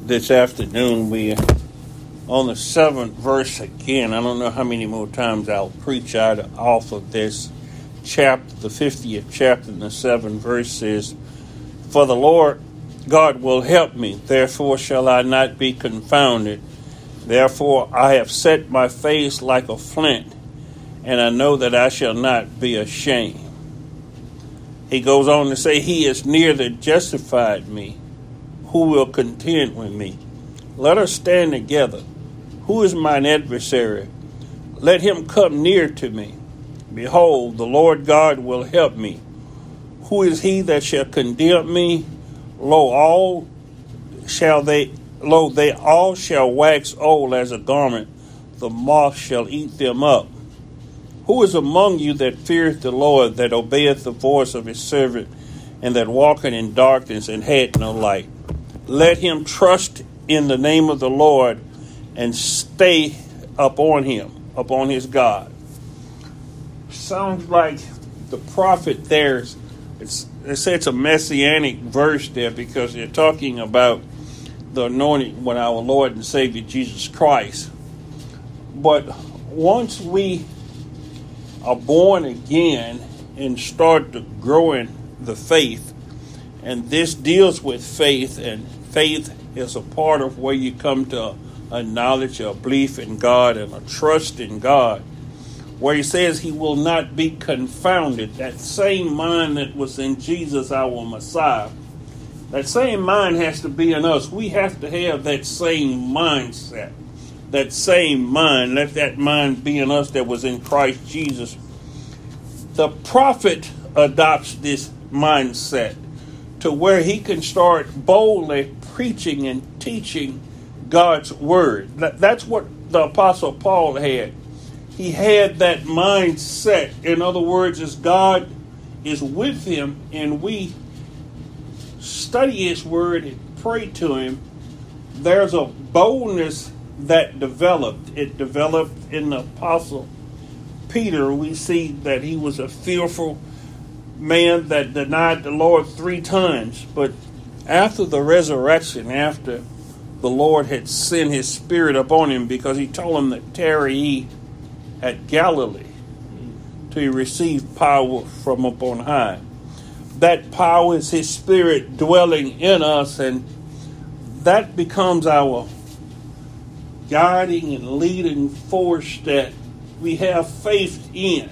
This afternoon we are on the 7th verse again. I don't know how many more times I'll preach off of this chapter. The 50th chapter and the 7th verse says, "For the Lord God will help me, therefore shall I not be confounded. Therefore I have set my face like a flint, and I know that I shall not be ashamed." He goes on to say, "He is near that justified me. Who will contend with me? Let us stand together. Who is mine adversary? Let him come near to me. Behold, the Lord God will help me. Who is he that shall condemn me? Lo, they all shall wax old as a garment. The moth shall eat them up. Who is among you that feareth the Lord, that obeyeth the voice of his servant, and that walketh in darkness and hath no light? Let him trust in the name of the Lord and stay upon him, upon his God." Sounds like the prophet there, they say it's a messianic verse there because they're talking about the anointing with our Lord and Savior Jesus Christ. But once we are born again and start to grow in the faith, and this deals with faith, and faith is a part of where you come to a knowledge, a belief in God, and a trust in God, where he says he will not be confounded. That same mind that was in Jesus, our Messiah, that same mind has to be in us. We have to have that same mindset, that same mind. Let that mind be in us that was in Christ Jesus. The prophet adopts this mindset to where he can start boldly preaching and teaching God's word. That's what the Apostle Paul had. He had that mindset. In other words, as God is with him and we study his word and pray to him, there's a boldness that developed. It developed in the Apostle Peter. We see that he was a fearful man that denied the Lord 3 times. But after the resurrection, after the Lord had sent his Spirit upon him, because he told him that tarry ye at Galilee to receive power from up on high. That power is his Spirit dwelling in us, and that becomes our guiding and leading force that we have faith in.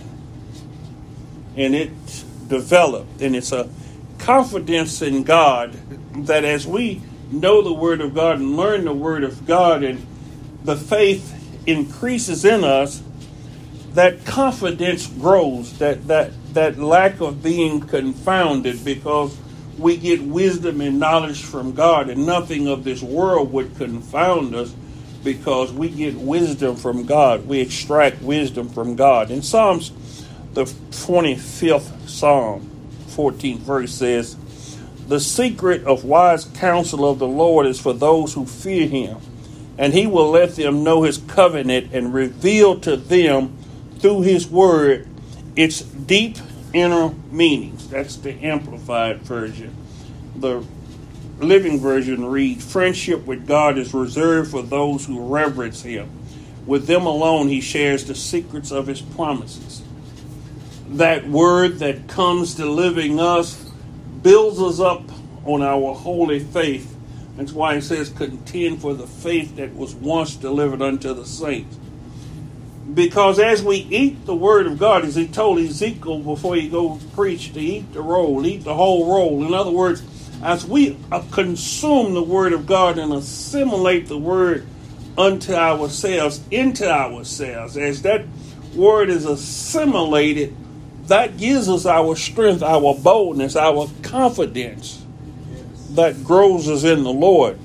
And it's developed, and it's a confidence in God that as we know the Word of God and learn the Word of God, and the faith increases in us, that confidence grows, that lack of being confounded, because we get wisdom and knowledge from God, and nothing of this world would confound us because we get wisdom from God. We extract wisdom from God. In Psalms, the 25th Psalm, 14th verse says, "The secret of wise counsel of the Lord is for those who fear him, and he will let them know his covenant and reveal to them through his word its deep inner meanings." That's the Amplified version. The Living Version reads, "Friendship with God is reserved for those who reverence him. With them alone he shares the secrets of his promises." That word that comes to living us builds us up on our holy faith. That's why it says, "Contend for the faith that was once delivered unto the saints." Because as we eat the word of God, as he told Ezekiel before he goes preach, to eat the roll, eat the whole roll. In other words, as we consume the word of God and assimilate the word unto ourselves, into ourselves, as that word is assimilated, that gives us our strength, our boldness, our confidence that grows us in the Lord.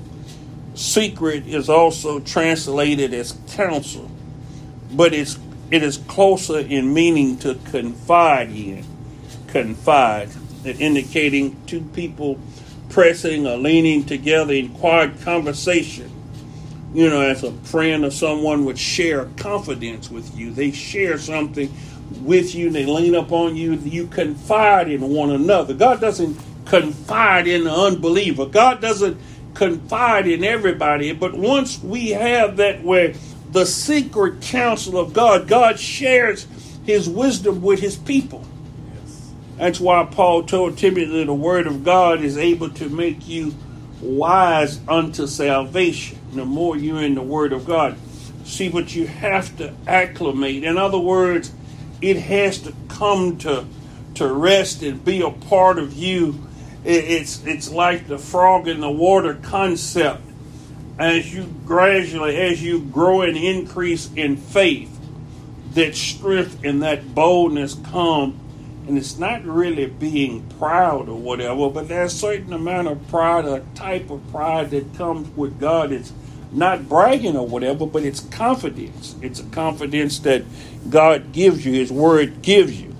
Secret is also translated as counsel, but it is closer in meaning to confide in. Confide, indicating two people pressing or leaning together in quiet conversation. You know, as a friend or someone would share confidence with you. They share something with you, they lean up on you, you confide in one another. God doesn't confide in the unbeliever. God doesn't confide in everybody. But once we have that where the secret counsel of God, God shares his wisdom with his people. That's why Paul told Timothy the word of God is able to make you wise unto salvation. The more you're in the word of God. See, but you have to acclimate. In other words, it has to come to rest and be a part of you. It's like the frog in the water concept. As you grow and increase in faith, that strength and that boldness come. And it's not really being proud or whatever, but there's a certain amount of pride, a type of pride that comes with God. It's not bragging or whatever, but it's confidence. It's a confidence that God gives you, his word gives you.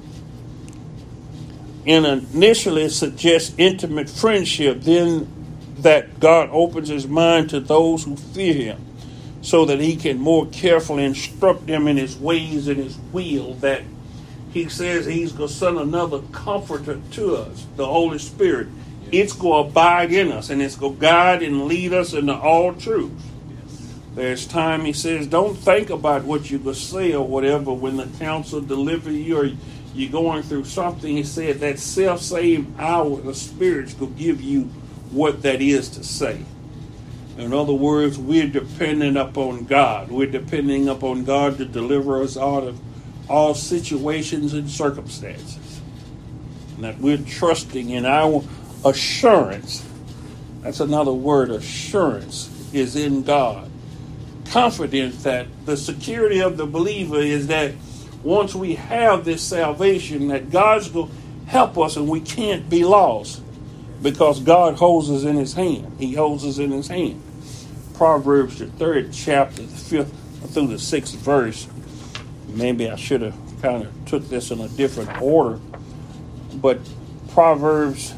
And initially it suggests intimate friendship, then that God opens his mind to those who fear him so that he can more carefully instruct them in his ways and his will, that he says he's going to send another comforter to us, the Holy Spirit. Yes. It's going to abide in us, and it's going to guide and lead us into all truth. Yes. There's time, he says, don't think about what you're going to say or whatever when the counsel delivers you or you're going through something. He said that self-same hour, the Spirit's going to give you what that is to say. In other words, we're dependent upon God. We're depending upon God to deliver us out of all situations and circumstances. And that we're trusting in our assurance. That's another word, assurance, is in God. Confidence that the security of the believer is that once we have this salvation, that God's going to help us and we can't be lost because God holds us in his hand. He holds us in his hand. Proverbs, the 3rd chapter, the 5th through the 6th verse. Maybe I should have kind of took this in a different order. But Proverbs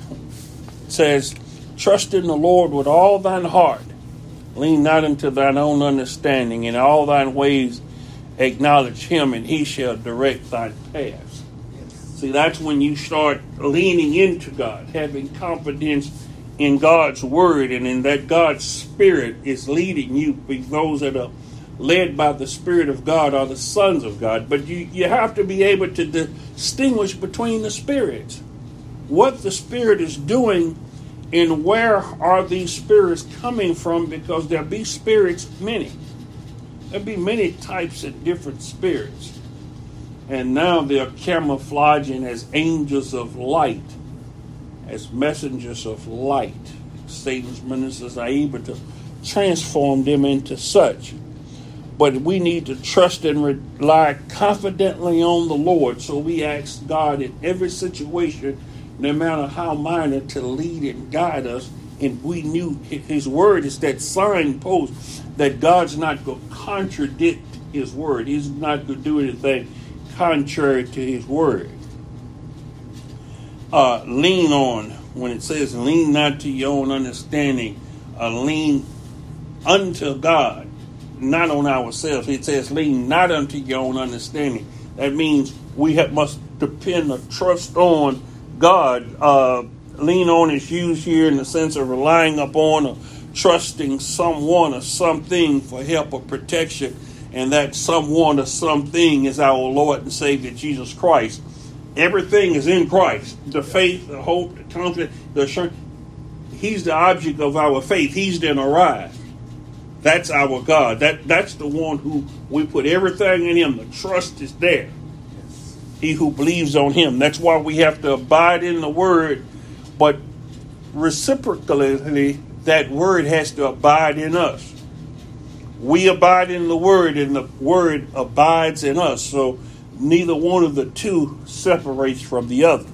says, trust in the Lord with all thine heart. Lean not unto thine own understanding. In all thine ways acknowledge him, and he shall direct thine paths. See, that's when you start leaning into God, having confidence in God's word, and in that God's Spirit is leading you. Those that are led by the Spirit of God are the sons of God. But you have to be able to distinguish between the spirits. What the Spirit is doing and where are these spirits coming from, because there'll be spirits many. There'll be many types of different spirits. And now they're camouflaging as angels of light, as messengers of light. Satan's ministers are able to transform them into such. But we need to trust and rely confidently on the Lord. So we ask God in every situation, no matter how minor, to lead and guide us. And we knew his word is that signpost that God's not going to contradict his word. He's not going to do anything contrary to his word. Lean on, when it says lean not to your own understanding, lean unto God, not on ourselves. It says lean not unto your own understanding. That means we must depend or trust on God. Lean on is used here in the sense of relying upon or trusting someone or something for help or protection. And that someone or something is our Lord and Savior, Jesus Christ. Everything is in Christ. The faith, the hope, the confidence, the assurance. He's the object of our faith. He's then arrived. That's our God. That's the one who we put everything in him. The trust is there. Yes. He who believes on him. That's why we have to abide in the word. But reciprocally, that word has to abide in us. We abide in the word, and the word abides in us. So neither one of the two separates from the other.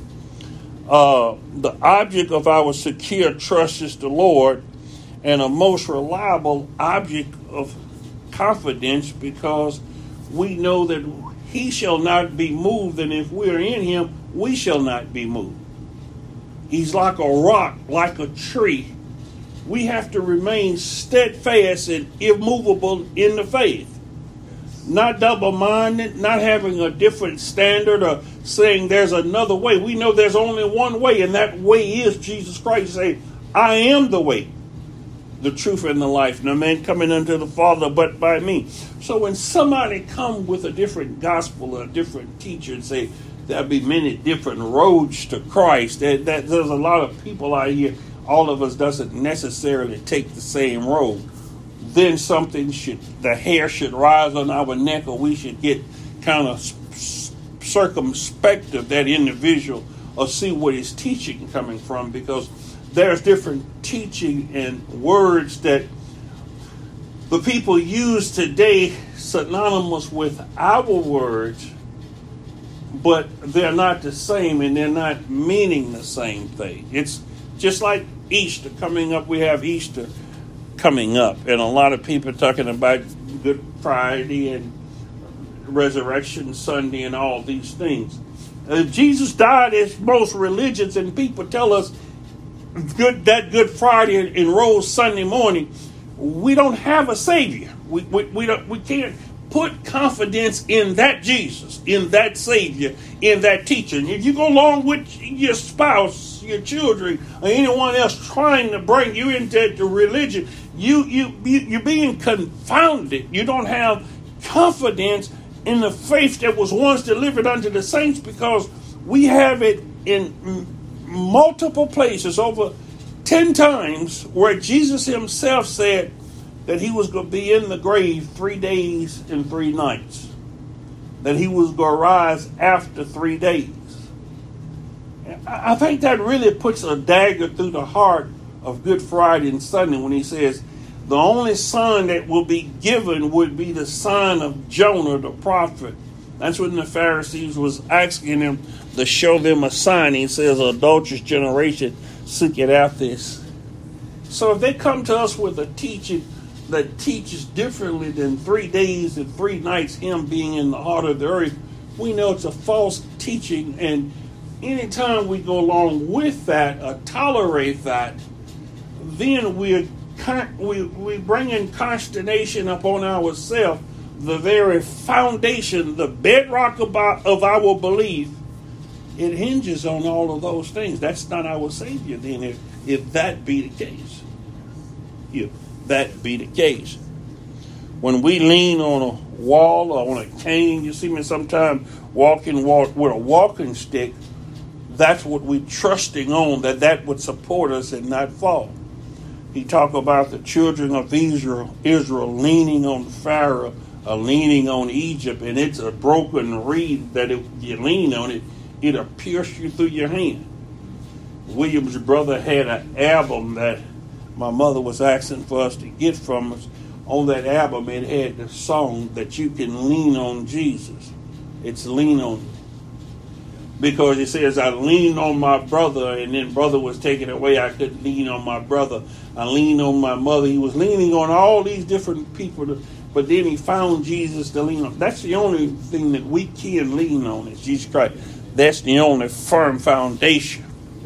The object of our secure trust is the Lord, and a most reliable object of confidence, because we know that he shall not be moved, and if we are in him, we shall not be moved. He's like a rock, like a tree. We have to remain steadfast and immovable in the faith. Not double-minded, not having a different standard or saying there's another way. We know there's only one way, and that way is Jesus Christ saying, I am the way. the truth, and the life. No man coming unto the Father but by me. So when somebody come with a different gospel or a different teacher and say there'll be many different roads to Christ, that there's a lot of people out here, all of us doesn't necessarily take the same road, then the hair should rise on our neck, or we should get kind of circumspect of that individual or see what his teaching coming from, because there's different teaching and words that the people use today synonymous with our words, but they're not the same and they're not meaning the same thing. It's just like Easter coming up. We have Easter coming up, and a lot of people are talking about Good Friday and Resurrection Sunday and all these things. Jesus died, as most religions and people tell us, Good Friday and rose Sunday morning. We don't have a Savior. We can't put confidence in that Jesus, in that Savior, in that teacher. And if you go along with your spouse, your children, or anyone else trying to bring you into the religion, you're being confounded. You don't have confidence in the faith that was once delivered unto the saints, because we have it in multiple places, over 10 times, where Jesus himself said that he was going to be in the grave 3 days and 3 nights, that he was going to rise after 3 days. I think that really puts a dagger through the heart of Good Friday and Sunday when he says the only sign that will be given would be the sign of Jonah the prophet. That's when the Pharisees was asking him to show them a sign. He says, adulterous generation seeketh after this. So if they come to us with a teaching that teaches differently than 3 days and 3 nights, him being in the heart of the earth, we know it's a false teaching. And anytime we go along with that or tolerate that, then we bring in consternation upon ourselves, the very foundation, the bedrock of our belief. It hinges on all of those things. That's not our Savior then, if that be the case. If that be the case. When we lean on a wall or on a cane, you see me sometimes walking with a walking stick, that's what we're trusting on, that would support us and not fall. He talked about the children of Israel leaning on Pharaoh, leaning on Egypt, and it's a broken reed that if you lean on it, it'll pierce you through your hand. William's brother had an album that my mother was asking for us to get from us. On that album, it had the song that you can lean on Jesus. It's lean on you. Because it says, I leaned on my brother, and then brother was taken away. I couldn't lean on my brother. I leaned on my mother. He was leaning on all these different people, but then he found Jesus to lean on. That's the only thing that we can lean on is Jesus Christ. That's the only firm foundation.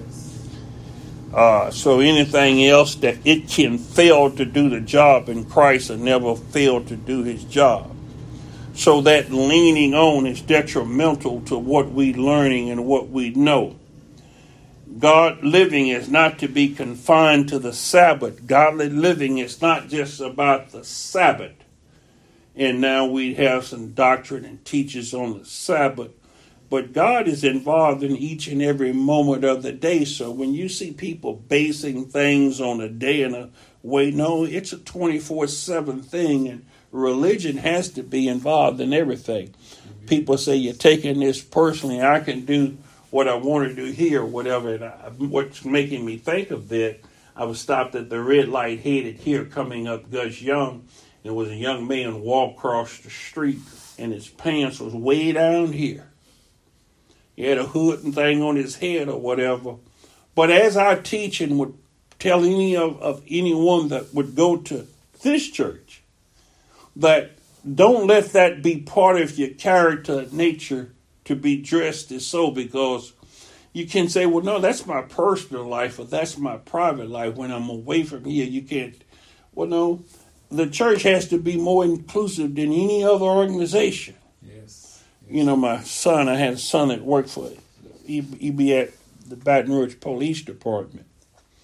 So anything else that it can fail to do the job in Christ will never fail to do his job. So that leaning on is detrimental to what we're learning and what we know. God living is not to be confined to the Sabbath. Godly living is not just about the Sabbath. And now we have some doctrine and teachers on the Sabbath. But God is involved in each and every moment of the day. So when you see people basing things on a day and a way, no, it's a 24/7 thing. And religion has to be involved in everything. People say, you're taking this personally. I can do what I want to do here, whatever. And what's making me think of that, I was stopped at the red light headed here coming up Gus Young. There was a young man walk across the street and his pants was way down here. He had a hood and thing on his head or whatever. But as I teach and would tell anyone that would go to this church, that don't let that be part of your character nature to be dressed as so, because you can say, well, no, that's my personal life or that's my private life. When I'm away from here, you can't. Well, no, the church has to be more inclusive than any other organization. Yes. You know, my son, I had a son that worked for, he'd be at the Baton Rouge Police Department.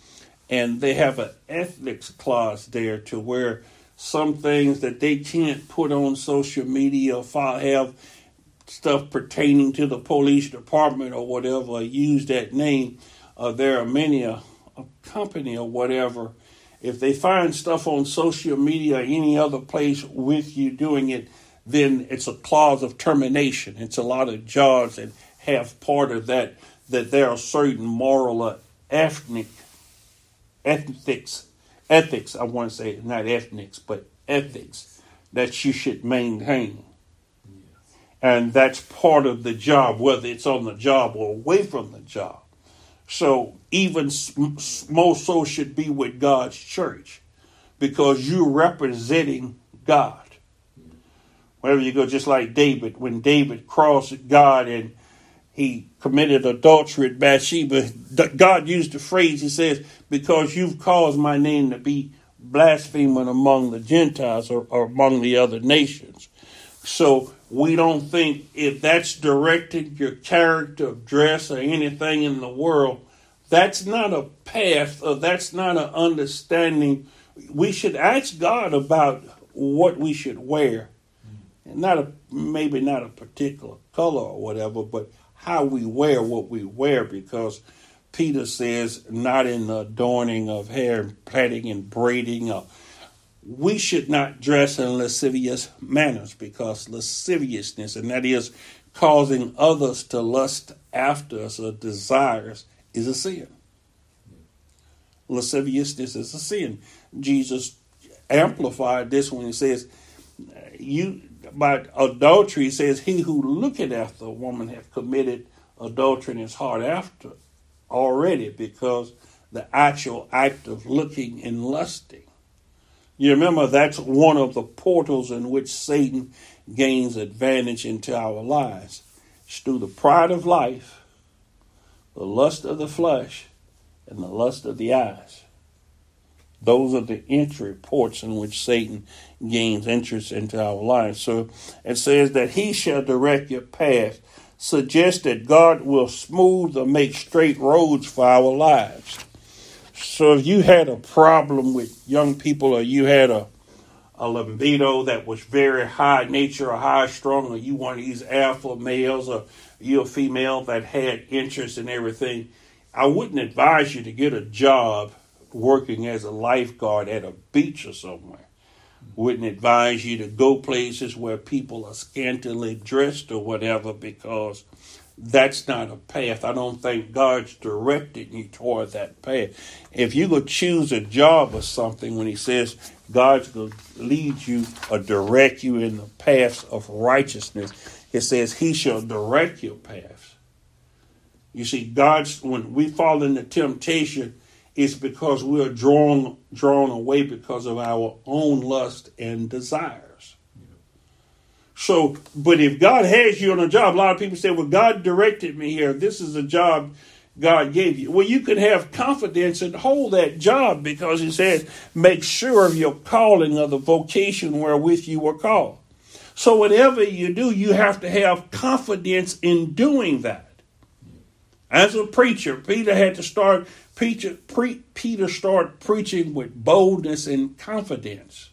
and they have an ethics clause there to where some things that they can't put on social media or have stuff pertaining to the police department or whatever, or use that name. There are many a company or whatever. If they find stuff on social media or any other place with you doing it, then it's a clause of termination. It's a lot of jobs that have part of that there are certain moral or ethics, I want to say, not ethnics, but ethics that you should maintain. And that's part of the job, whether it's on the job or away from the job. So even more so should be with God's church, because you're representing God. Wherever you go, just like David, when David crossed God and he committed adultery with Bathsheba, God used the phrase, he says, because you've caused my name to be blaspheming among the Gentiles or among the other nations. So we don't think if that's directing your character of dress or anything in the world, that's not a path or that's not an understanding. We should ask God about what we should wear. And maybe not a particular color or whatever, but how we wear what we wear, because Peter says not in the adorning of hair, plaiting and braiding. We should not dress in lascivious manners, because lasciviousness, and that is causing others to lust after us or desires, is a sin. Lasciviousness is a sin. Jesus amplified this when he says, about adultery, he says, he who looketh after a woman hath committed adultery in his heart after already, because the actual act of looking and lusting. You remember that's one of the portals in which Satan gains advantage into our lives. It's through the pride of life, the lust of the flesh, and the lust of the eyes. Those are the entry ports in which Satan gains entrance into our lives. So it says that he shall direct your path, suggest that God will smooth or make straight roads for our lives. So if you had a problem with young people, or you had a libido that was very high nature or high strung, or you one of these alpha males, or you're a female that had interest in everything, I wouldn't advise you to get a job working as a lifeguard at a beach or somewhere. Wouldn't advise you to go places where people are scantily dressed or whatever, because that's not a path. I don't think God's directing you toward that path. If you go choose a job or something, when he says God's going to lead you or direct you in the paths of righteousness, it says he shall direct your paths. You see, when we fall into temptation, it's because we are drawn away because of our own lust and desires. So, but if God has you on a job, a lot of people say, well, God directed me here. This is a job God gave you. Well, you could have confidence and hold that job, because he said, make sure of your calling, of the vocation wherewith you were called. So whatever you do, you have to have confidence in doing that. As a preacher, Peter had to start Peter started preaching with boldness and confidence.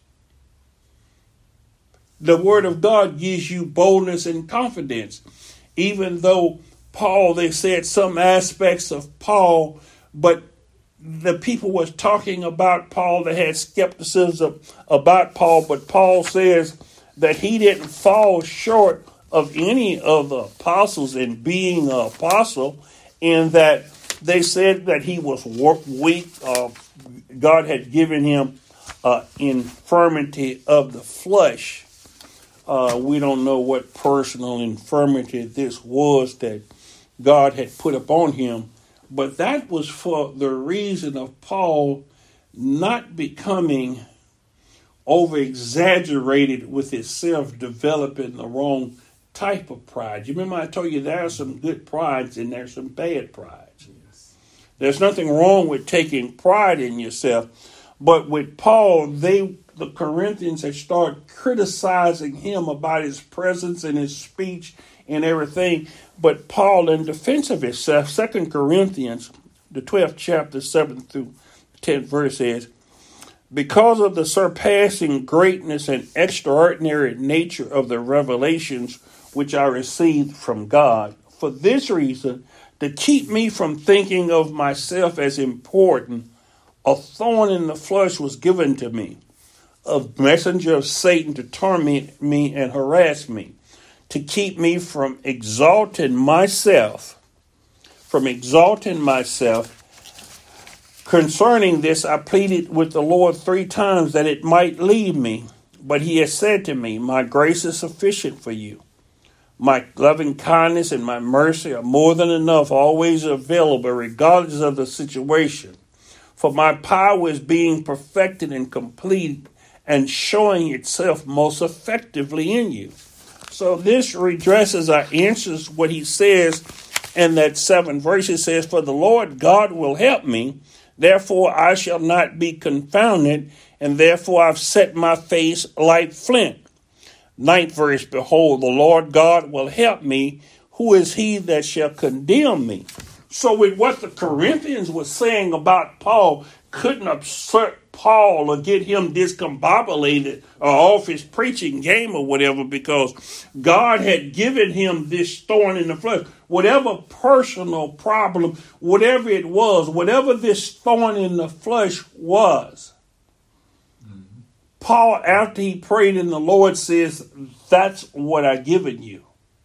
The word of God gives you boldness and confidence. Even though Paul, they said some aspects of Paul, but the people was talking about Paul, they had skepticism about Paul, but Paul says that he didn't fall short of any of the apostles in being an apostle, in that they said that he was weak. God had given him infirmity of the flesh. We don't know what personal infirmity this was that God had put upon him, but that was for the reason of Paul not becoming over-exaggerated with himself, developing the wrong type of pride. You remember I told you there are some good prides and there's some bad prides. There's nothing wrong with taking pride in yourself. But with Paul, the Corinthians had started criticizing him about his presence and his speech and everything. But Paul, in defense of himself, 2 Corinthians, the 12th chapter, 7 through 10th verse says, because of the surpassing greatness and extraordinary nature of the revelations which I received from God, for this reason, to keep me from thinking of myself as important, a thorn in the flesh was given to me, a messenger of Satan to torment me and harass me, to keep me from exalting myself. Concerning this, I pleaded with the Lord 3 times that it might leave me. But he has said to me, my grace is sufficient for you. My loving kindness and my mercy are more than enough, always available, regardless of the situation. For my power is being perfected and completed and showing itself most effectively in you. So this redresses or answers what he says in that 7th verse. It says, for the Lord God will help me. Therefore I shall not be confounded, and therefore I've set my face like flint. 9th verse, behold, the Lord God will help me. Who is he that shall condemn me? So with what the Corinthians were saying about Paul couldn't upset Paul or get him discombobulated or off his preaching game or whatever, because God had given him this thorn in the flesh. Whatever personal problem, whatever it was, whatever this thorn in the flesh was, Paul, after he prayed in the Lord, says, that's what I've given you.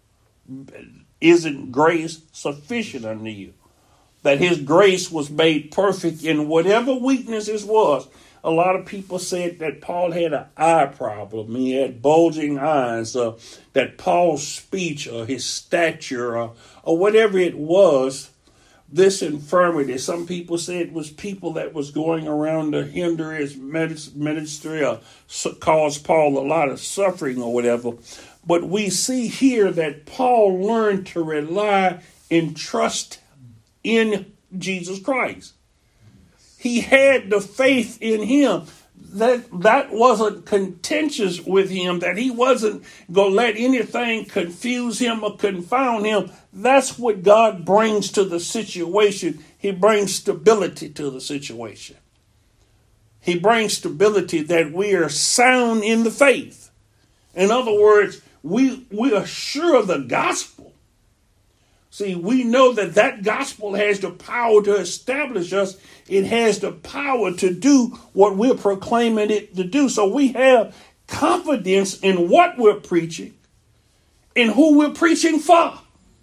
Isn't grace sufficient unto you? That his grace was made perfect in whatever weaknesses was. A lot of people said that Paul had an eye problem. He had bulging eyes. That Paul's speech or his stature or whatever it was, this infirmity. Some people said it was people that was going around to hinder his ministry or cause Paul a lot of suffering or whatever. But we see here that Paul learned to rely and trust in Jesus Christ. He had the faith in him. That wasn't contentious with him, that he wasn't going to let anything confuse him or confound him. That's what God brings to the situation. He brings stability to the situation. He brings stability that we are sound in the faith. In other words, we are sure of the gospel. See, we know that gospel has the power to establish us. It has the power to do what we're proclaiming it to do. So we have confidence in what we're preaching and who we're preaching for.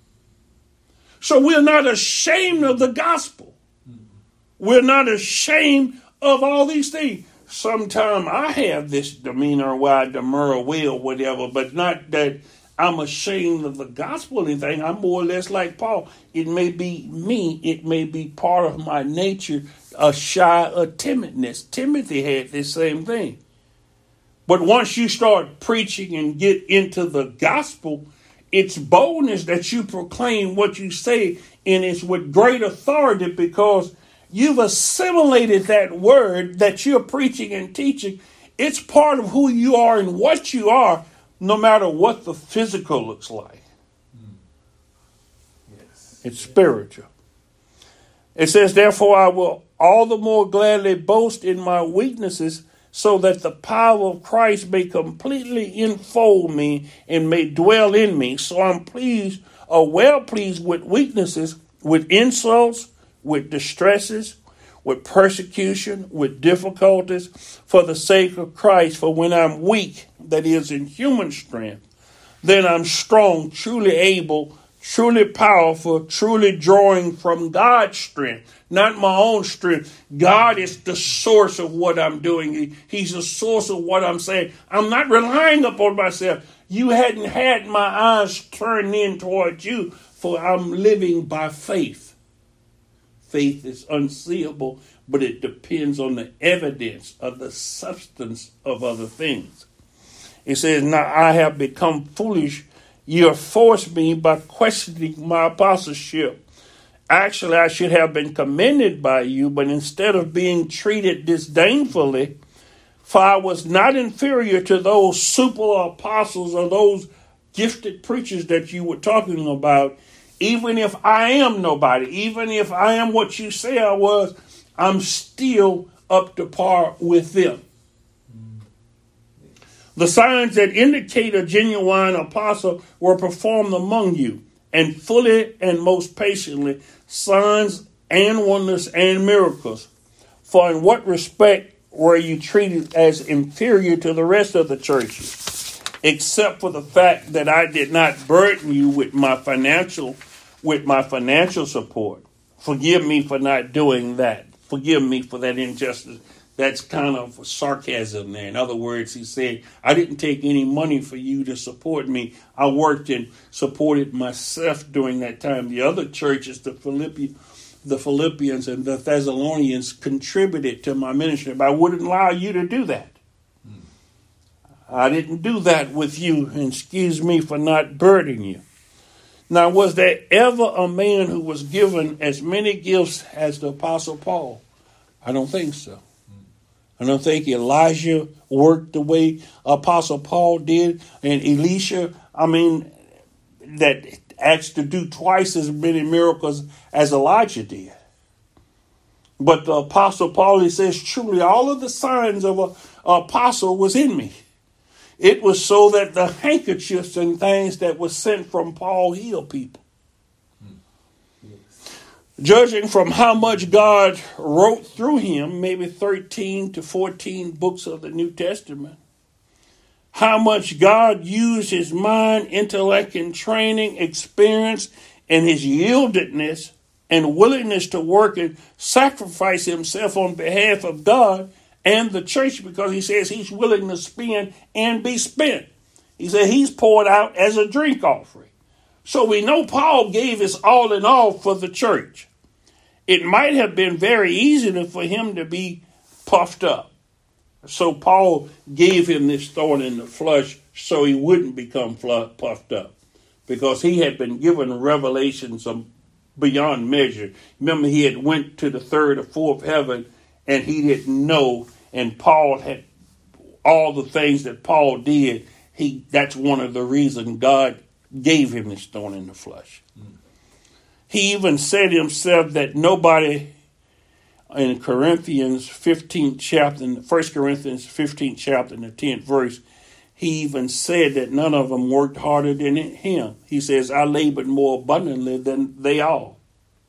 So we're not ashamed of the gospel. We're not ashamed of all these things. Sometimes I have this demeanor where I demur away or whatever, but not that I'm ashamed of the gospel or anything. I'm more or less like Paul. It may be me. It may be part of my nature, a shy or timidness. Timothy had this same thing. But once you start preaching and get into the gospel, it's boldness that you proclaim what you say, and it's with great authority because you've assimilated that word that you're preaching and teaching. It's part of who you are and what you are, no matter what the physical looks like. Yes. It's spiritual. It says, therefore, I will all the more gladly boast in my weaknesses, so that the power of Christ may completely enfold me and may dwell in me. So I'm pleased, or well pleased with weaknesses, with insults, with distresses, with persecution, with difficulties, for the sake of Christ. For when I'm weak, that is in human strength, then I'm strong, truly able, truly powerful, truly drawing from God's strength, not my own strength. God is the source of what I'm doing. He's the source of what I'm saying. I'm not relying upon myself. You hadn't had my eyes turned in toward you, for I'm living by faith. Faith is unseeable, but it depends on the evidence of the substance of other things. It says, now I have become foolish. You have forced me by questioning my apostleship. Actually, I should have been commended by you, but instead of being treated disdainfully, for I was not inferior to those super apostles or those gifted preachers that you were talking about. Even if I am nobody, even if I am what you say I was, I'm still up to par with them. The signs that indicate a genuine apostle were performed among you, and fully and most patiently, signs and wonders and miracles. For in what respect were you treated as inferior to the rest of the churches, except for the fact that I did not burden you with my financial support? Forgive me for not doing that. Forgive me for that injustice. That's kind of sarcasm there. In other words, he said, I didn't take any money for you to support me. I worked and supported myself during that time. The other churches, the Philippians and the Thessalonians, contributed to my ministry, but I wouldn't allow you to do that. I didn't do that with you, and excuse me for not burdening you. Now, was there ever a man who was given as many gifts as the Apostle Paul? I don't think so. I don't think Elijah worked the way Apostle Paul did, and Elisha, that asked to do twice as many miracles as Elijah did. But the Apostle Paul, he says, truly all of the signs of an apostle was in me. It was so that the handkerchiefs and things that were sent from Paul healed people. Judging from how much God wrote through him, maybe 13 to 14 books of the New Testament, how much God used his mind, intellect, and training, experience, and his yieldedness and willingness to work and sacrifice himself on behalf of God and the church, because he says he's willing to spend and be spent. He said he's poured out as a drink offering. So we know Paul gave his all in all for the church. It might have been very easy for him to be puffed up. So Paul gave him this thorn in the flesh so he wouldn't become puffed up, because he had been given revelations beyond measure. Remember, he had went to the third or fourth heaven and he didn't know. And Paul had all the things that Paul did. That's one of the reasons God gave him this thorn in the flesh. He even said himself that nobody in 1 Corinthians 15th chapter, in the 15th chapter, in the 10th verse, he even said that none of them worked harder than him. He says, I labored more abundantly than they all.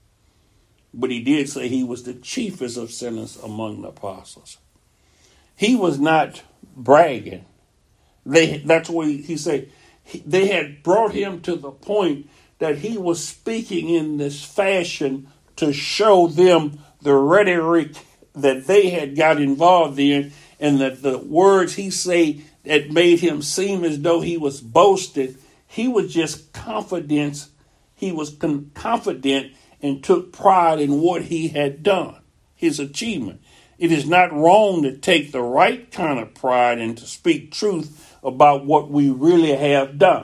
But he did say he was the chiefest of sinners among the apostles. He was not bragging. That's what he said. They had brought him to the point that he was speaking in this fashion to show them the rhetoric that they had got involved in, and that the words he said that made him seem as though he was boasting. He was just confident. He was confident and took pride in what he had done, his achievement. It is not wrong to take the right kind of pride and to speak truth about what we really have done.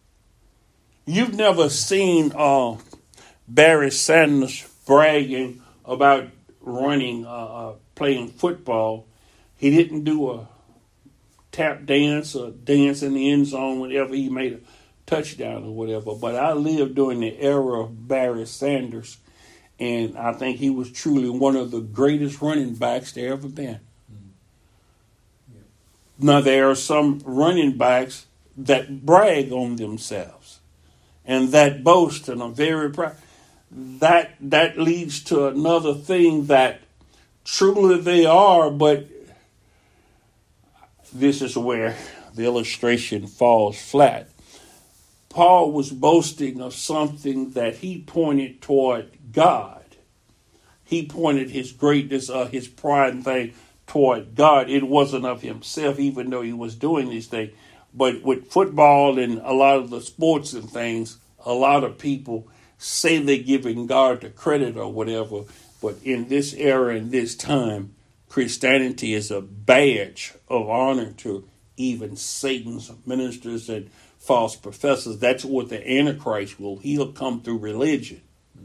You've never seen Barry Sanders bragging about running, playing football. He didn't do a tap dance or dance in the end zone whenever he made a touchdown or whatever. But I lived during the era of Barry Sanders, and I think he was truly one of the greatest running backs there ever been. Now, there are some running backs that brag on themselves and that boast and are very proud. That leads to another thing, that truly they are, but this is where the illustration falls flat. Paul was boasting of something that he pointed toward God. He pointed his greatness, his pride and thing toward God. It wasn't of himself, even though he was doing these things. But with football and a lot of the sports and things, a lot of people say they're giving God the credit or whatever. But in this era, in this time, Christianity is a badge of honor to even Satan's ministers and false professors. That's what the Antichrist will. He'll come through religion.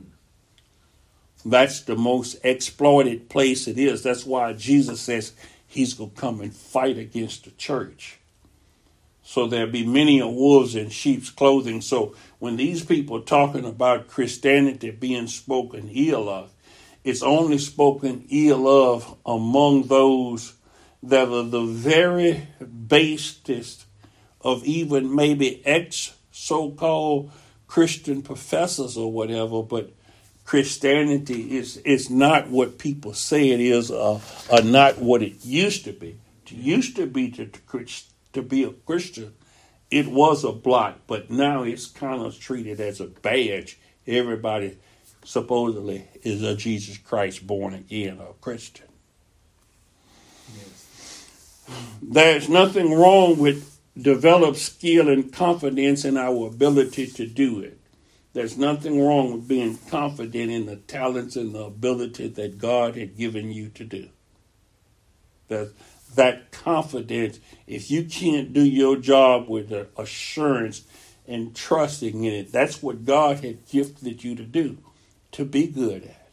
That's the most exploited place it is. That's why Jesus says he's going to come and fight against the church. So there'll be many wolves in sheep's clothing. So when these people are talking about Christianity being spoken ill of, It's only spoken ill of among those that are the very basest of even maybe so-called Christian professors or whatever, but Christianity is not what people say it is, or not what it used to be. It used to be to be a Christian, it was a blot, but now it's kind of treated as a badge. Everybody supposedly is a Jesus Christ born again or Christian. Yes. There's nothing wrong with developed skill and confidence in our ability to do it. There's nothing wrong with being confident in the talents and the ability that God had given you to do. That confidence, if you can't do your job with the assurance and trusting in it, that's what God had gifted you to do, to be good at.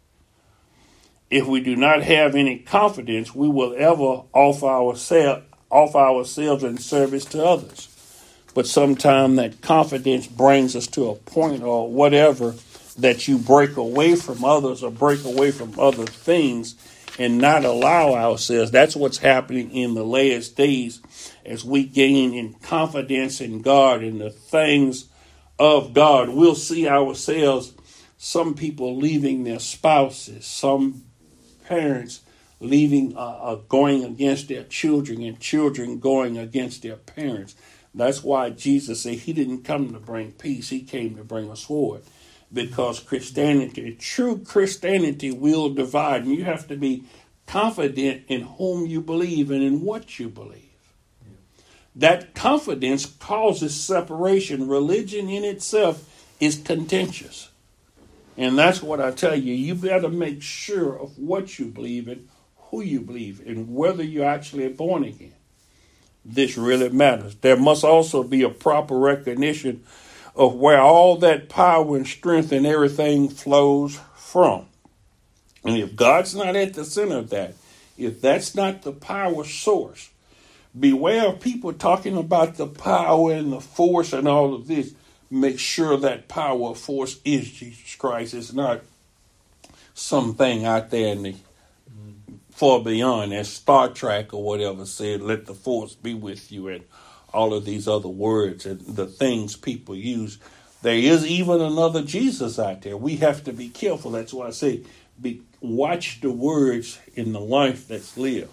If we do not have any confidence, we will ever offer ourselves in service to others. But sometimes that confidence brings us to a point or whatever that you break away from others or break away from other things and not allow ourselves. That's what's happening in the last days as we gain in confidence in God and the things of God. We'll see ourselves, some people leaving their spouses, some parents leaving, going against their children, and children going against their parents. That's why Jesus said he didn't come to bring peace. He came to bring a sword. Because Christianity, true Christianity will divide. And you have to be confident in whom you believe and in what you believe. Yeah. That confidence causes separation. Religion in itself is contentious. And that's what I tell you. You better make sure of what you believe and who you believe and whether you're actually born again. This really matters. There must also be a proper recognition of where all that power and strength and everything flows from. And if God's not at the center of that, if that's not the power source, beware of people talking about the power and the force and all of this. Make sure that power or force is Jesus Christ. It's not something out there in the far beyond, as Star Trek or whatever said, let the force be with you, and all of these other words and the things people use. There is even another Jesus out there. We have to be careful. That's why I say, watch the words in the life that's lived.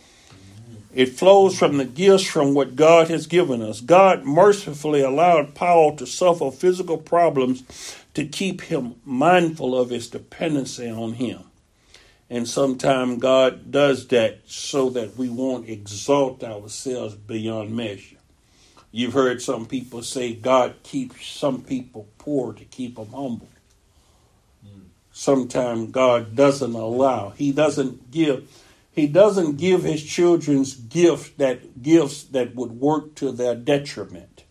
It flows from the gifts from what God has given us. God mercifully allowed Paul to suffer physical problems to keep him mindful of his dependency on him. And sometimes God does that so that we won't exalt ourselves beyond measure. You've heard some people say God keeps some people poor to keep them humble. Sometimes God doesn't allow. He doesn't give his children's gifts that would work to their detriment.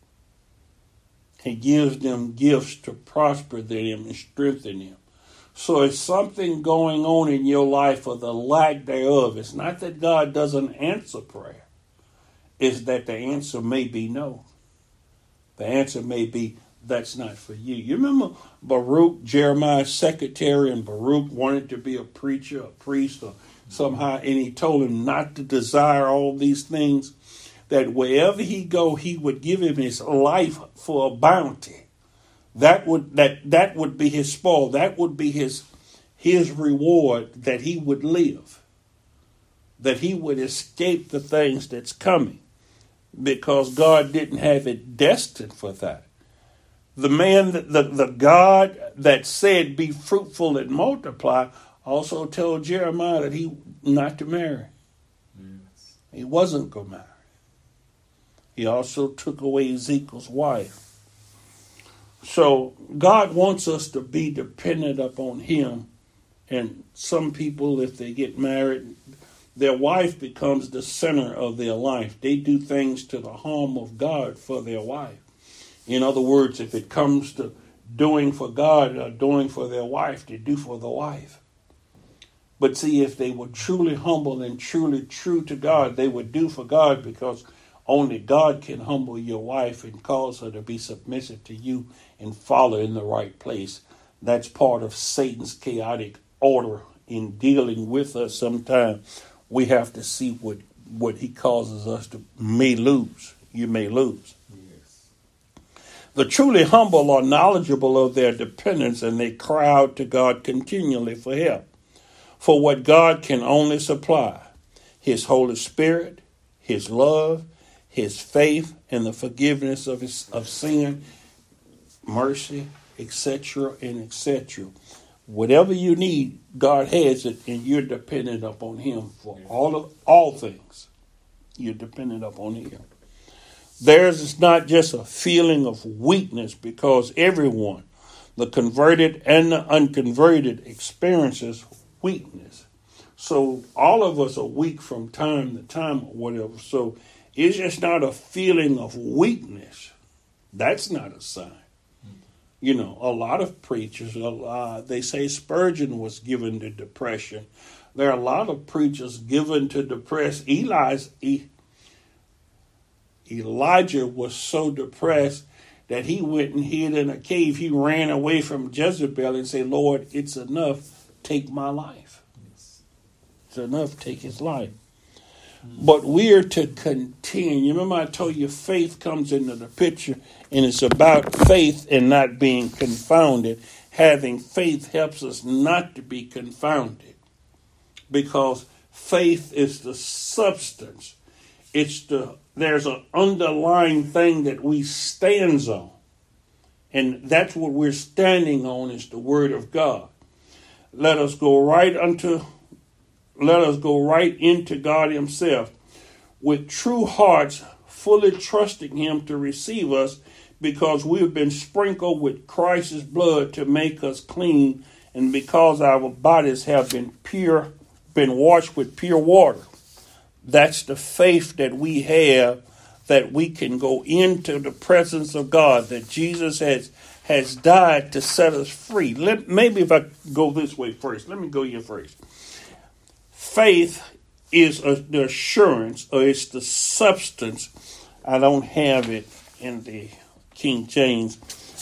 He gives them gifts to prosper them and strengthen them. So if something going on in your life or the lack thereof, it's not that God doesn't answer prayer. It's that the answer may be no. The answer may be that's not for you. You remember Baruch, Jeremiah's secretary, and Baruch wanted to be a preacher, a priest, or somehow, and he told him not to desire all these things, that wherever he go, he would give him his life for a bounty. That would be his spoil. That would be his reward, that he would live, that he would escape the things that's coming, because God didn't have it destined for that. The man, the God that said, be fruitful and multiply, also told Jeremiah that he not to marry. Yes. He wasn't going to marry. He also took away Ezekiel's wife. So God wants us to be dependent upon him. And some people, if they get married, their wife becomes the center of their life. They do things to the harm of God for their wife. In other words, if it comes to doing for God or doing for their wife, they do for the wife. But see, if they were truly humble and truly true to God, they would do for God, because only God can humble your wife and cause her to be submissive to you and follow in the right place. That's part of Satan's chaotic order in dealing with us. Sometimes we have to see what he causes us to may lose. You may lose. Yes. The truly humble are knowledgeable of their dependence, and they cry out to God continually for help, for what God can only supply: his Holy Spirit, his love, his faith, and the forgiveness of sin, mercy, etc., and etc. Whatever you need, God has it, and you're dependent upon him for all things. You're dependent upon him. Theirs is not just a feeling of weakness, because everyone, the converted and the unconverted, experiences weakness. So all of us are weak from time to time or whatever. So it's just not a feeling of weakness. That's not a sign. You know, a lot of preachers, they say Spurgeon was given to depression. There are a lot of preachers given to depress. Elijah was so depressed that he went and hid in a cave. He ran away from Jezebel and said, Lord, it's enough. Take my life. Yes. It's enough. Take his life. But we're to continue. Remember I told you faith comes into the picture, and it's about faith and not being confounded. Having faith helps us not to be confounded, because faith is the substance. There's an underlying thing that we stands on, and that's what we're standing on, is the Word of God. Let us go right into God himself with true hearts, fully trusting him to receive us, because we have been sprinkled with Christ's blood to make us clean, and because our bodies have been washed with pure water. That's the faith that we have, that we can go into the presence of God, that Jesus has died to set us free. Maybe if I go this way first, let me go here first. Faith is the assurance, or it's the substance. I don't have it in the King James.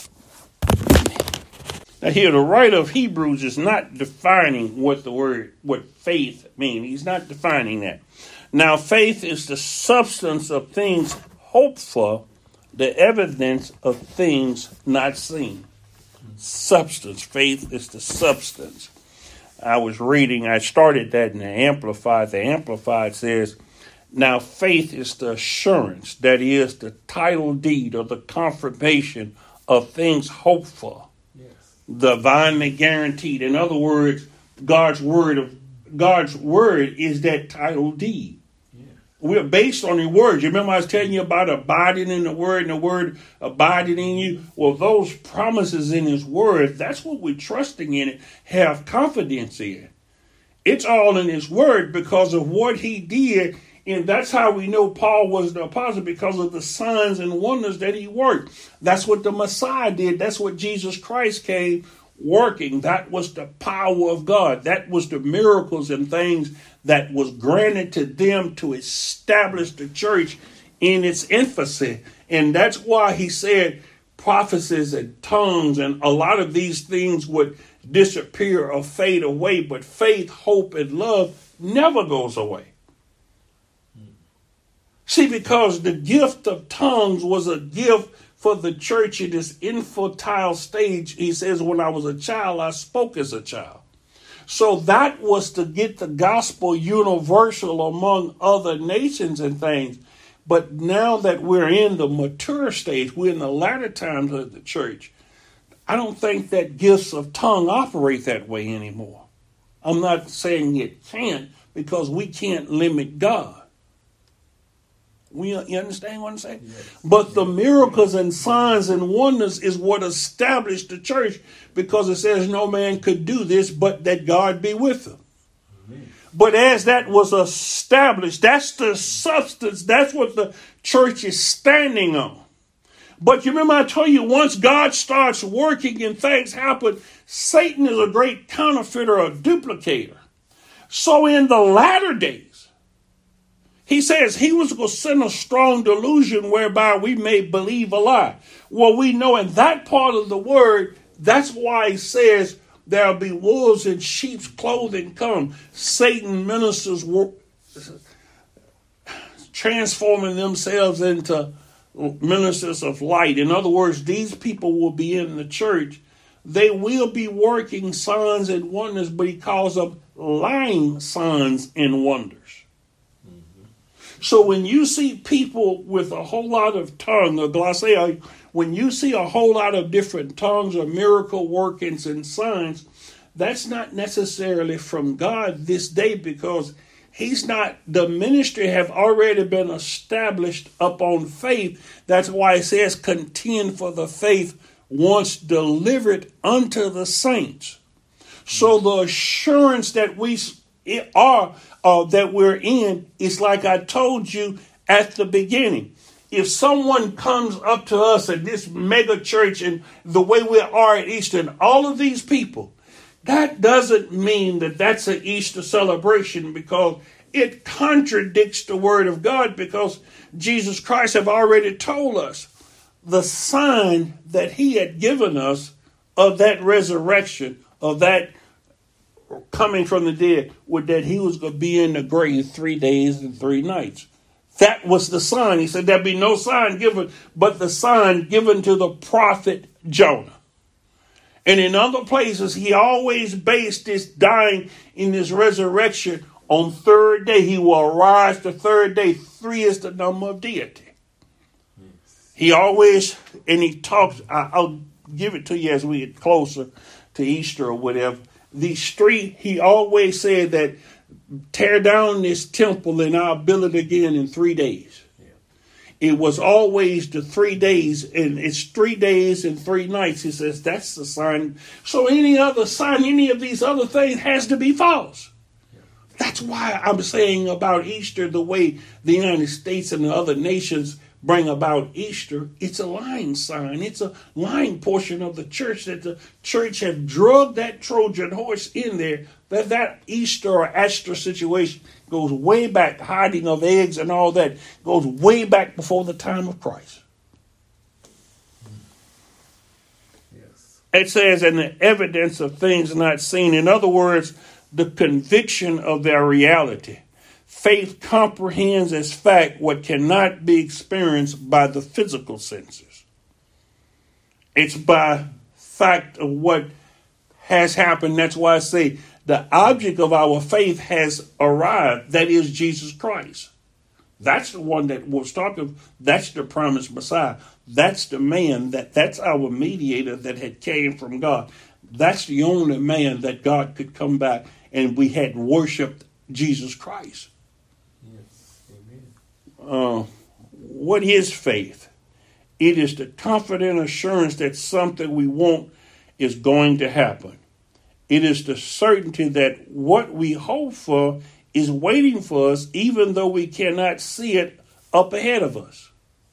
Now here, the writer of Hebrews is not defining what faith means. He's not defining that. Now, faith is the substance of things hoped for, the evidence of things not seen. Substance. Faith is the substance. I started that in the Amplified. The Amplified says, now faith is the assurance, that is the title deed or the confirmation of things hoped for. Yes. Divinely guaranteed. In other words, God's word is that title deed. We're based on the word. You remember I was telling you about abiding in the word and the word abiding in you? Well, those promises in his word, that's what we're trusting in it, have confidence in. It's all in his word because of what he did. And that's how we know Paul was the apostle, because of the signs and wonders that he worked. That's what the Messiah did. That's what Jesus Christ came working. That was the power of God. That was the miracles and things that was granted to them to establish the church in its infancy. And that's why he said prophecies and tongues and a lot of these things would disappear or fade away. But faith, hope, and love never goes away. See, because the gift of tongues was a gift for the church in its infantile stage. He says, when I was a child, I spoke as a child. So that was to get the gospel universal among other nations and things. But now that we're in the mature stage, we're in the latter times of the church, I don't think that gifts of tongue operate that way anymore. I'm not saying it can't, because we can't limit God. You understand what I'm saying? Yes. But the miracles and signs and wonders is what established the church, because it says no man could do this but that God be with them. Amen. But as that was established, that's the substance. That's what the church is standing on. But you remember I told you, once God starts working and things happen, Satan is a great counterfeiter or duplicator. So in the latter days, he says he was going to send a strong delusion whereby we may believe a lie. Well, we know in that part of the word, that's why he says There'll be wolves in sheep's clothing come. Satan ministers transforming themselves into ministers of light. In other words, these people will be in the church. They will be working signs and wonders, but he calls them lying signs and wonders. So when you see people with a whole lot of tongue, or glossalia, when you see a whole lot of different tongues or miracle workings and signs, that's not necessarily from God this day, because the ministry have already been established upon faith. That's why it says contend for the faith once delivered unto the saints. So the assurance that that we're in is like I told you at the beginning. If someone comes up to us at this mega church and the way we are at Easter, and all of these people, that doesn't mean that that's an Easter celebration, because it contradicts the word of God, because Jesus Christ have already told us the sign that he had given us of that resurrection, of that coming from the dead, was that he was going to be in the grave 3 days and 3 nights. That was the sign. He said there'd be no sign given but the sign given to the prophet Jonah. And in other places, he always based this dying in this resurrection on third day. He will arise the third day. 3 is the number of deity. He always, and he talks, I'll give it to you as we get closer to Easter or whatever. These 3, he always said that tear down this temple and I'll build it again in 3 days. Yeah. It was always the 3 days, and it's 3 days and 3 nights. He says that's the sign. So any other sign, any of these other things has to be false. Yeah. That's why I'm saying about Easter, the way the United States and the other nations bring about Easter, it's a lying sign. It's a lying portion of the church, that the church have drugged that Trojan horse in there, that Easter or Astor situation goes way back, hiding of eggs and all that, goes way back before the time of Christ. Yes. It says, and the evidence of things not seen. In other words, the conviction of their reality. Faith comprehends as fact what cannot be experienced by the physical senses. It's by fact of what has happened. That's why I say the object of our faith has arrived. That is Jesus Christ. That's the one that was talking. That's the promised Messiah. That's the man that's our mediator that had came from God. That's the only man that God could come back, and we had worshiped Jesus Christ. What is faith? It is the confident assurance that something we want is going to happen. It is the certainty that what we hope for is waiting for us, even though we cannot see it up ahead of us.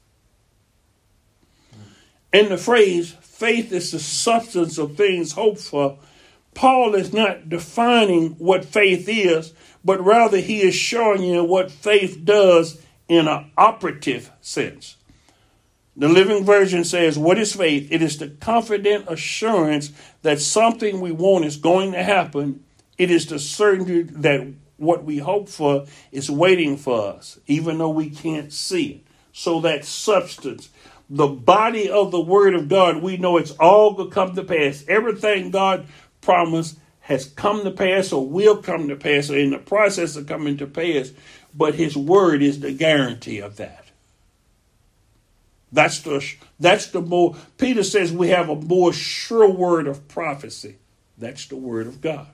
In the phrase, faith is the substance of things hoped for, Paul is not defining what faith is, but rather he is showing you what faith does in an operative sense. The Living Version says, what is faith? It is the confident assurance that something we want is going to happen. It is the certainty that what we hope for is waiting for us, even though we can't see it. So that substance, the body of the Word of God, we know it's all going to come to pass. Everything God promised has come to pass or will come to pass, or in the process of coming to pass. But his word is the guarantee of that. That's the more, Peter says we have a more sure word of prophecy. That's the word of God.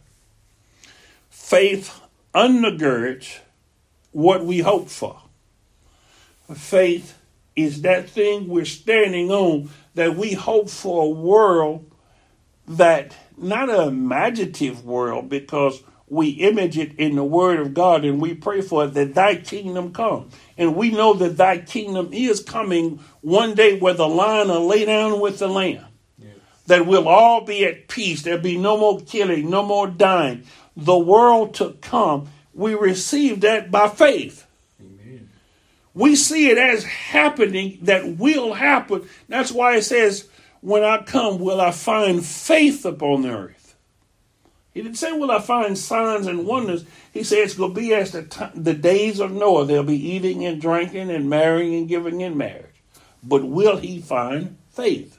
Faith undergirds what we hope for. Faith is that thing we're standing on, that we hope for a world that, not an imaginative world, because we image it in the word of God and we pray for it, that thy kingdom come. And we know that thy kingdom is coming one day, where the lion will lay down with the lamb. Yes. That we'll all be at peace. There'll be no more killing, no more dying. The world to come, we receive that by faith. Amen. We see it as happening, that will happen. That's why it says, when I come, will I find faith upon the earth? He didn't say, will I find signs and wonders? He said it's going to be as the days of Noah. They'll be eating and drinking and marrying and giving in marriage. But will he find faith?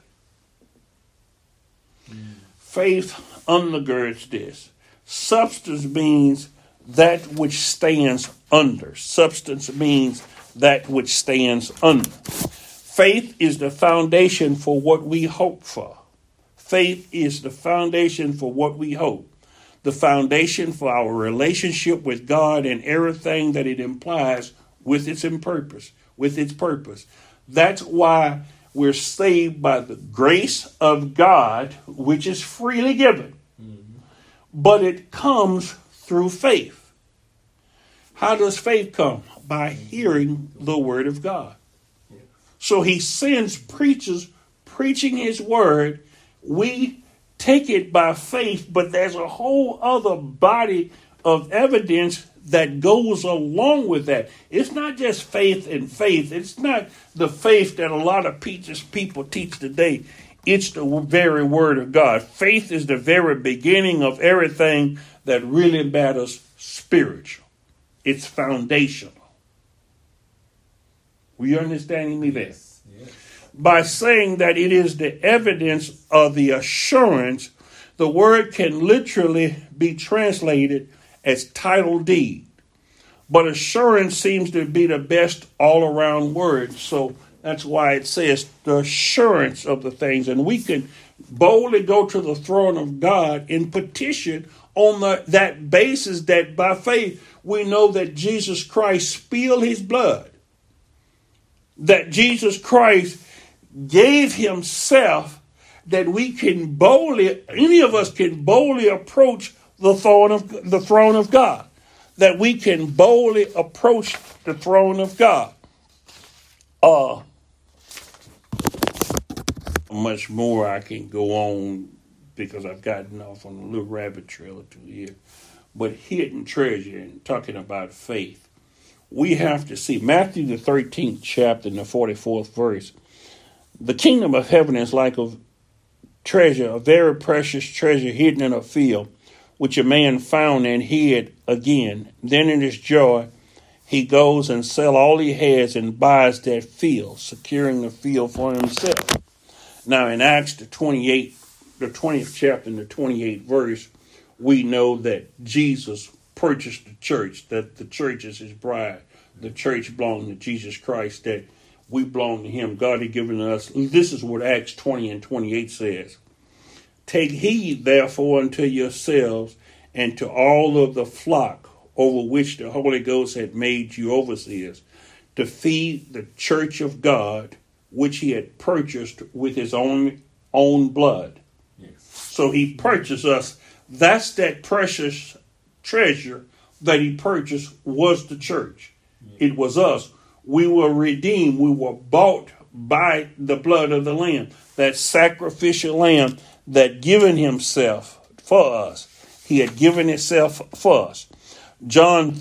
Faith undergirds this. Substance means that which stands under. Substance means that which stands under. Faith is the foundation for what we hope for. Faith is the foundation for what we hope. The foundation for our relationship with God and everything that it implies with its purpose. That's why we're saved by the grace of God, which is freely given. Mm-hmm. But it comes through faith. How does faith come? By hearing the word of God. Yeah. So he sends preachers preaching his word. We take it by faith, but there's a whole other body of evidence that goes along with that. It's not just faith and faith. It's not the faith that a lot of people teach today. It's the very word of God. Faith is the very beginning of everything that really matters spiritual. It's foundational. Were you understanding me there? Yes. By saying that it is the evidence of the assurance, the word can literally be translated as title deed. But assurance seems to be the best all-around word. So that's why it says the assurance of the things. And we can boldly go to the throne of God and petition on that basis that by faith we know that Jesus Christ spilled his blood. That Jesus Christ gave himself, that we can boldly, any of us can boldly approach the throne of God. That we can boldly approach the throne of God. Much more I can go on because I've gotten off on a little rabbit trail or two here. But hidden treasure and talking about faith. We have to see Matthew the 13th chapter and the 44th verse. The kingdom of heaven is like a treasure, a very precious treasure hidden in a field, which a man found and hid again. Then in his joy, he goes and sells all he has and buys that field, securing the field for himself. Now in Acts the 20th chapter and the 28th verse, we know that Jesus purchased the church, that the church is his bride. The church belongs to Jesus Christ, that we belong to him. God had given us, this is what Acts 20 and 28 says. Take heed, therefore, unto yourselves and to all of the flock over which the Holy Ghost had made you overseers, to feed the church of God, which he had purchased with his own blood. Yes. So he purchased us. That's that precious treasure that he purchased was the church. Yes. It was us. We were redeemed. We were bought by the blood of the Lamb, that sacrificial lamb that given himself for us. He had given himself for us. John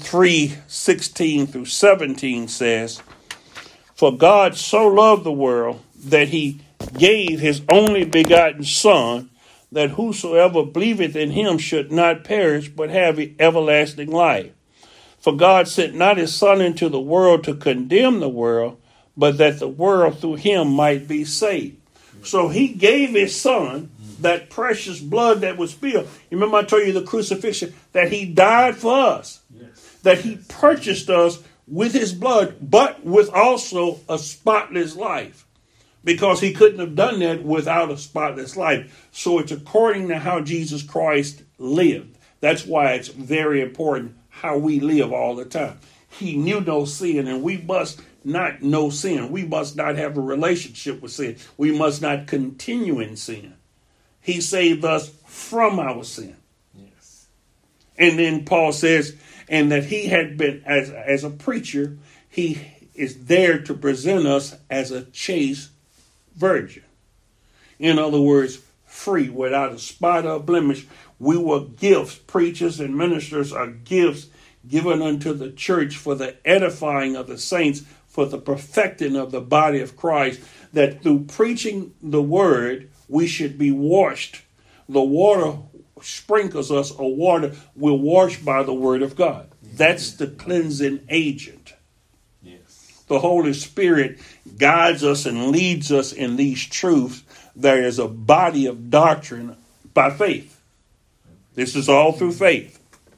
3:16 through 17 says, For God so loved the world that he gave his only begotten Son, that whosoever believeth in him should not perish, but have everlasting life. For God sent not his Son into the world to condemn the world, but that the world through him might be saved. So he gave his Son, that precious blood that was spilled. You remember I told you the crucifixion, that he died for us, yes. That he purchased us with his blood, but with also a spotless life, because he couldn't have done that without a spotless life. So it's according to how Jesus Christ lived. That's why it's very important how we live all the time. He knew no sin, and we must not know sin. We must not have a relationship with sin. We must not continue in sin. He saved us from our sin. Yes. And then Paul says, and that he had been, as a preacher, he is there to present us as a chaste virgin. In other words, free, without a spot or blemish. We were gifts. Preachers and ministers are gifts given unto the church for the edifying of the saints, for the perfecting of the body of Christ, that through preaching the word, we should be washed. The water sprinkles us or water, we're washed by the word of God. That's the cleansing agent. Yes. The Holy Spirit guides us and leads us in these truths. There is a body of doctrine by faith. This is all through faith.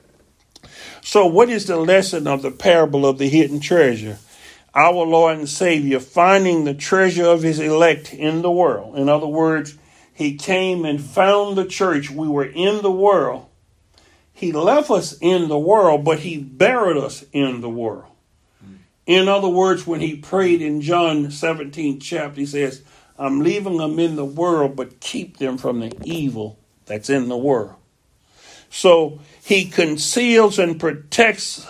So what is the lesson of the parable of the hidden treasure? Our Lord and Savior finding the treasure of his elect in the world. In other words, he came and found the church. We were in the world. He left us in the world, but he buried us in the world. In other words, when he prayed in John 17 chapter, he says, I'm leaving them in the world, but keep them from the evil that's in the world. So he conceals and protects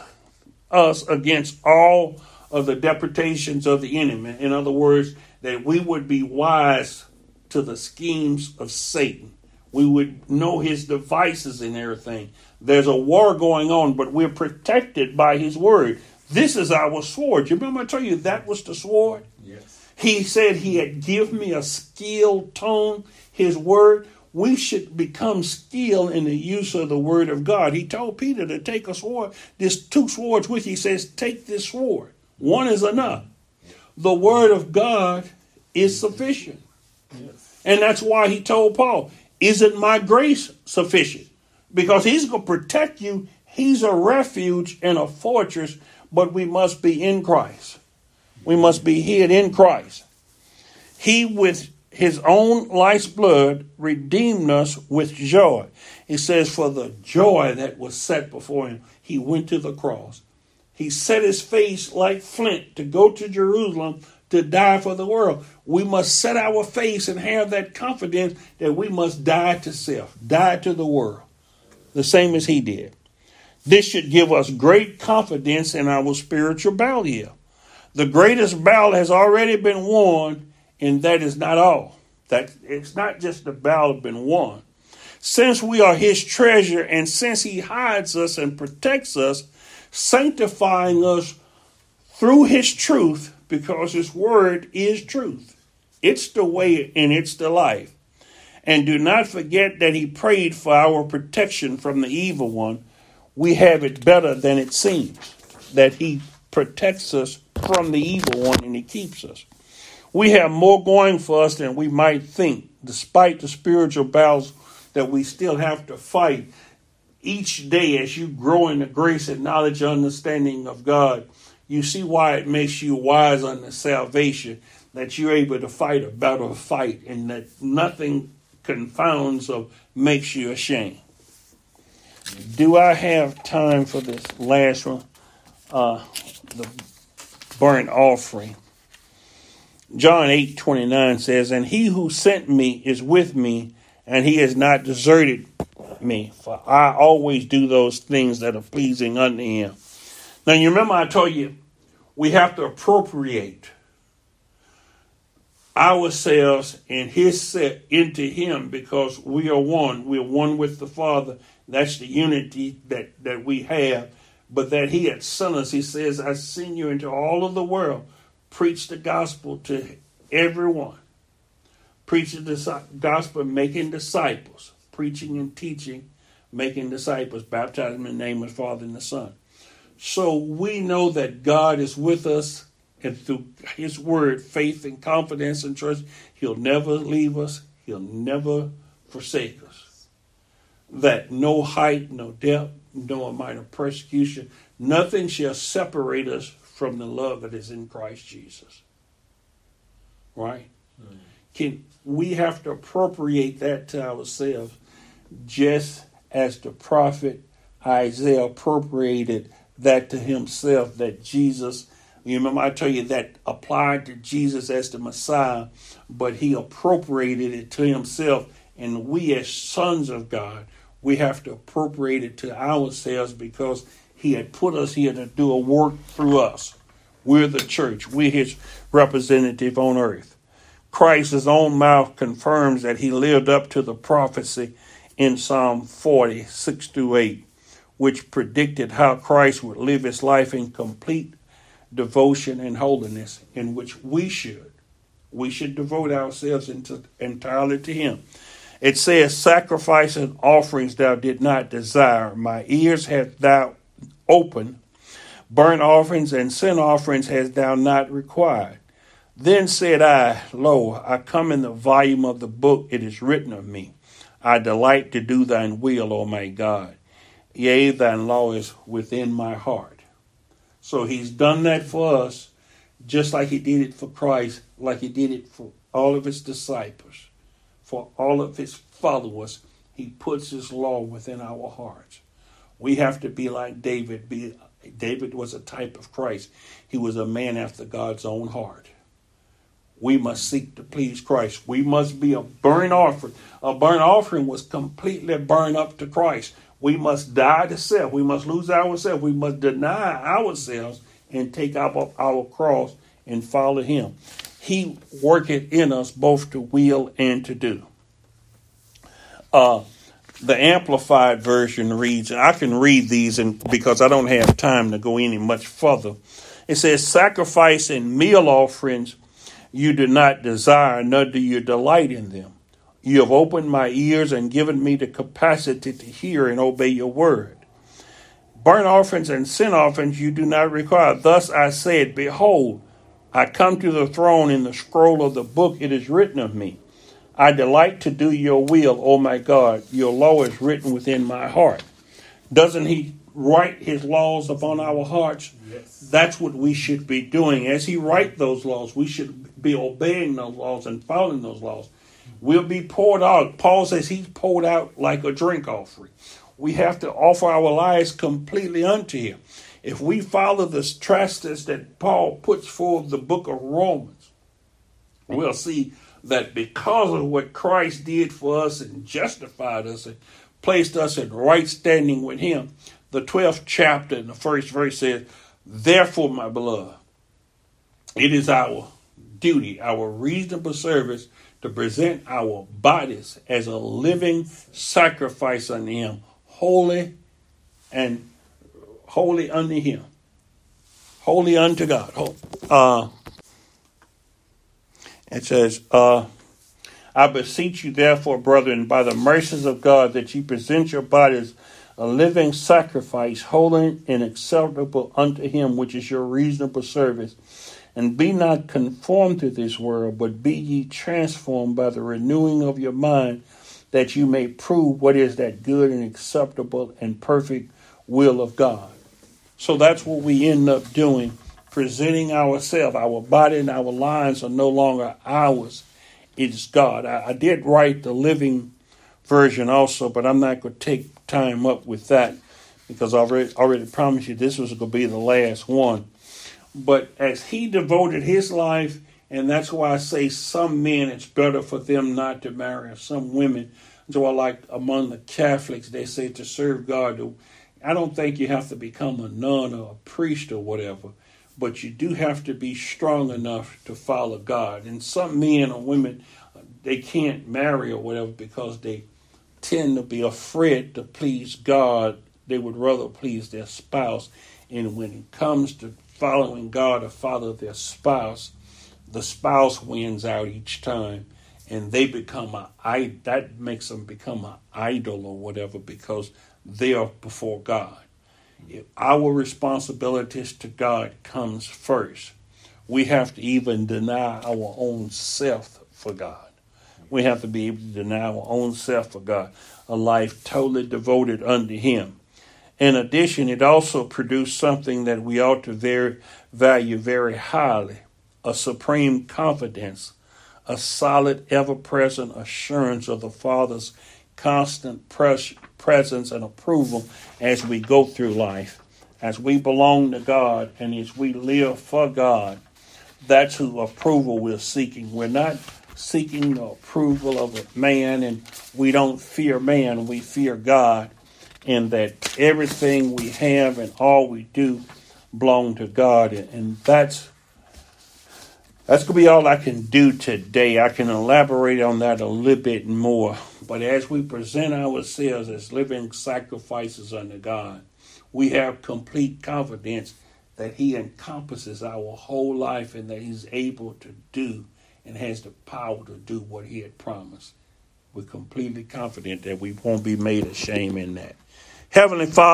us against all of the depredations of the enemy. In other words, that we would be wise to the schemes of Satan. We would know his devices and everything. There's a war going on, but we're protected by his word. This is our sword. You remember I told you that was the sword? Yes. He said he had given me a skilled tongue, his word. We should become skilled in the use of the word of God. He told Peter to take a sword. There's 2 swords with you. He says, take this sword. One is enough. The word of God is sufficient. Yes. And that's why he told Paul, isn't my grace sufficient? Because he's going to protect you. He's a refuge and a fortress, but we must be in Christ. We must be hid in Christ. He, with his own life's blood, redeemed us with joy. He says, for the joy that was set before him, he went to the cross. He set his face like flint to go to Jerusalem to die for the world. We must set our face and have that confidence that we must die to self, die to the world, the same as he did. This should give us great confidence in our spiritual battle here. The greatest battle has already been won, and that is not all. That it's not just the battle been won. Since we are his treasure, and since he hides us and protects us, sanctifying us through his truth, because his word is truth. It's the way and it's the life. And do not forget that he prayed for our protection from the evil one. We have it better than it seems, that he protects us from the evil one and he keeps us. We have more going for us than we might think, despite the spiritual battles that we still have to fight. Each day as you grow in the grace and knowledge and understanding of God, you see why it makes you wise unto salvation, that you're able to fight a better fight and that nothing confounds or makes you ashamed. Do I have time for this last one? The burnt offering. John 8:29 says, and he who sent me is with me, and he has not deserted me, for I always do those things that are pleasing unto him. Now, you remember I told you we have to appropriate ourselves and his set into him because we are one. We're one with the Father. That's the unity that we have. But that he had sent us, he says, I send you into all of the world. Preach the gospel to everyone. Preach the gospel, making disciples. Preaching and teaching, making disciples. Baptizing in the name of the Father and the Son. So we know that God is with us, and through his word, faith and confidence and trust, he'll never leave us. He'll never forsake us. That no height, no depth, no amount of persecution, nothing shall separate us from the love that is in Christ Jesus. Right? We have to appropriate that to ourselves, just as the prophet Isaiah appropriated that to himself, that Jesus, you remember I told you that applied to Jesus as the Messiah, but he appropriated it to himself. And we as sons of God, we have to appropriate it to ourselves because he had put us here to do a work through us. We're the church. We're his representative on earth. Christ's own mouth confirms that he lived up to the prophecy in Psalm 40, 6-8, which predicted how Christ would live his life in complete devotion and holiness, in which we should devote ourselves entirely to him. It says, sacrifice and offerings thou did not desire. My ears hast thou opened. Burnt offerings and sin offerings hast thou not required. Then said I, Lo, I come in the volume of the book, it is written of me. I delight to do thine will, O my God. Yea, thine law is within my heart. So he's done that for us, just like he did it for Christ, like he did it for all of his disciples, for all of his followers. He puts his law within our hearts. We have to be like David. David was a type of Christ. He was a man after God's own heart. We must seek to please Christ. We must be a burnt offering. A burnt offering was completely burned up to Christ. We must die to self. We must lose ourselves. We must deny ourselves and take up our cross and follow him. He worketh in us both to will and to do. The Amplified Version reads, and I can read these because I don't have time to go any much further. It says, sacrifice and meal offerings you do not desire, nor do you delight in them. You have opened my ears and given me the capacity to hear and obey your word. Burnt offerings and sin offerings you do not require. Thus I said, behold, I come to the throne. In the scroll of the book it is written of me. I delight to do your will, O my God. Your law is written within my heart. Doesn't he write his laws upon our hearts? Yes. That's what we should be doing. As he writes those laws, we should be obeying those laws and following those laws. We'll be poured out. Paul says he's poured out like a drink offering. We have to offer our lives completely unto him. If we follow the trusses that Paul puts forth the book of Romans, we'll see that because of what Christ did for us and justified us and placed us in right standing with him, the 12th chapter in the first verse says, therefore, my beloved, it is our duty, our reasonable service, to present our bodies as a living sacrifice unto him, holy unto him, holy unto God. It says, I beseech you, therefore, brethren, by the mercies of God, that ye present your bodies a living sacrifice, holy and acceptable unto him, which is your reasonable service. And be not conformed to this world, but be ye transformed by the renewing of your mind, that you may prove what is that good and acceptable and perfect will of God. So that's what we end up doing, presenting ourselves. Our body and our lives are no longer ours. It's God. I did write the Living Version also, but I'm not going to take time up with that because I already promised you this was going to be the last one. But as he devoted his life, and that's why I say some men, it's better for them not to marry, some women. So I like among the Catholics, they say to serve God. I don't think you have to become a nun or a priest or whatever, but you do have to be strong enough to follow God. And some men or women, they can't marry or whatever because they tend to be afraid to please God. They would rather please their spouse. And when it comes to following God or follow their spouse, the spouse wins out each time. And they become that makes them become an idol or whatever because they are before God. If our responsibilities to God comes first, we have to even deny our own self for God. We have to be able to deny our own self for God, a life totally devoted unto him. In addition, it also produced something that we ought to value very highly, a supreme confidence, a solid, ever-present assurance of the Father's constant presence and approval as we go through life. As we belong to God and as we live for God, that's who approval we're seeking. We're not seeking the approval of a man, and we don't fear man, we fear God, and that everything we have and all we do belong to God. And that's going to be all I can do today. I can elaborate on that a little bit more. But as we present ourselves as living sacrifices unto God, we have complete confidence that he encompasses our whole life and that he's able to do and has the power to do what he had promised. We're completely confident that we won't be made ashamed in that. Heavenly Father,